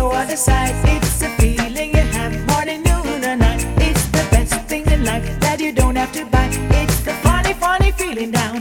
no other side. It's a feeling you have morning, noon, or night. It's the best thing in life that you don't have to buy. It's the funny, funny feeling down